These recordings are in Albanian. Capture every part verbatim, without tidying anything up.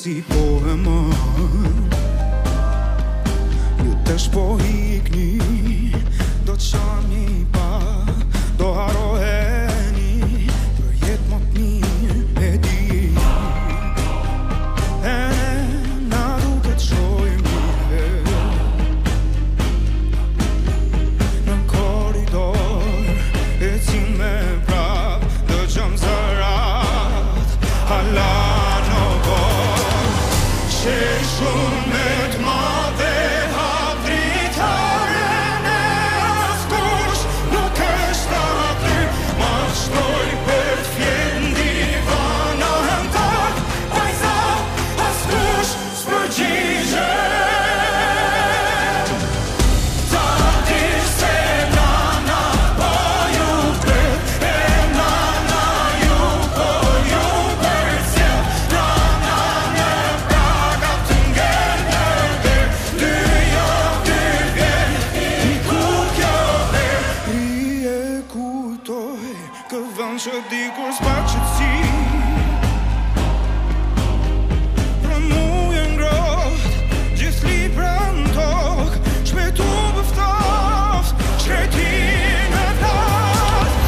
si po e mën. Ju të shpo hikni, do të shani pa, do haroheni, për jetë më të mirë e di. E na duket shojmë mirë në koridor, e cim me prap, dë gjëm zërat, hala në bor. Që shumë me të madhe hap dritaren e askush nuk është aty, ma shtoj për t'fjen divana hëntak, pajza askush s'përgjigje. Ta dish se nana po ju pret, e nana ju po ju përcjell, nana në praga të ngel në der, dy javë dy vjet, i ku kjo ver. I e kujtoj kë vend që dikur s'pa qëtësi, pra mu e ngrot, gjithë libra në tok, shpetu bëftoft, shkretin e plat.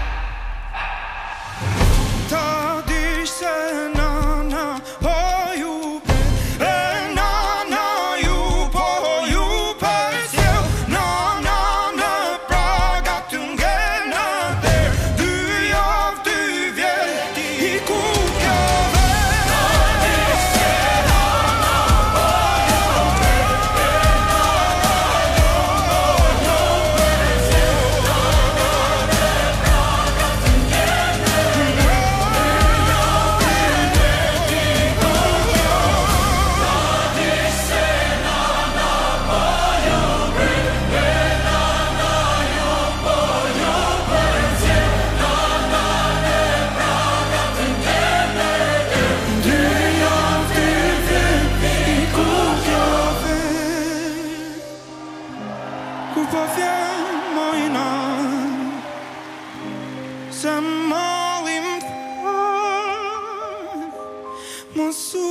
Ta dish se nana po ju pret, e nana ju po ju përcjell, nana në praga të ngel në der, dy javë dy vjet, i ku kjo ver. Ta dish se nana po ju pret, e nana ju po ju përcjell, nana në praga të ngel në der, dy javë dy vjet, i ku kjo ver. Ta dish se nana po ju pret, e nana ju po ju përcjell, nana në praga të ngel në der, dy javë dy vjet, i ku kjo ver. Kur po vjen mojna, se mallim fal, mos u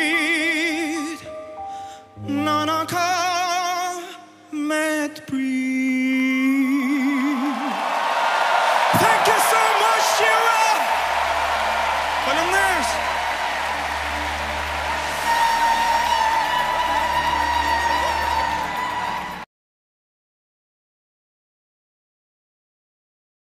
mërzit, nana ka me t'prit.